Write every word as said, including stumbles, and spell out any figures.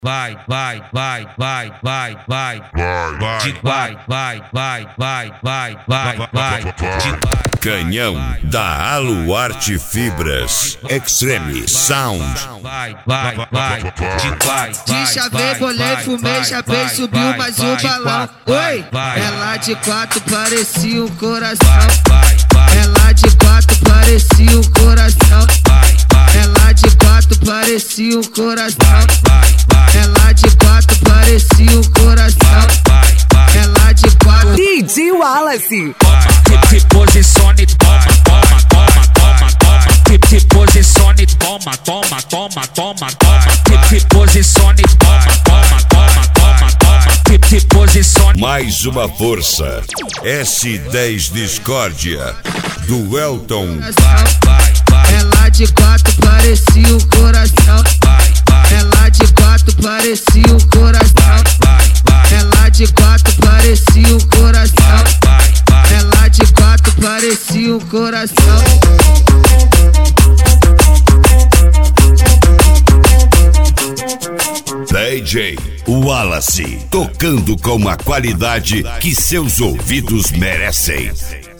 vai, vai, vai, vai, vai, vai, vai, vai, vai, vai, vai, vai, vai, vai, Canhão da Aluarte Fibras Extreme Sound. vai, vai, vai, vai, De chavei, bolei, fumei, chapei, subiu mais um balão. Oi, ela de quatro parecia um coração. Ela de quatro parecia um coração. Ela de quatro parecia um coração. Ela de quatro parecia um coração. Ela de quatro. D J Wallace. Se posicione, toma, toma, toma, toma, toma. Se posicione, toma, toma, toma, toma, toma. Se posicione, toma, toma, toma, toma, toma. Se posicione. Mais uma força. S dez Discórdia do Elton. Ela de quatro parecia um coração. Ela de quatro parecia um coração. Ela de quatro parecia um coração. Ela de quatro parecia um coração. D J Wallace, tocando com a qualidade que seus ouvidos merecem.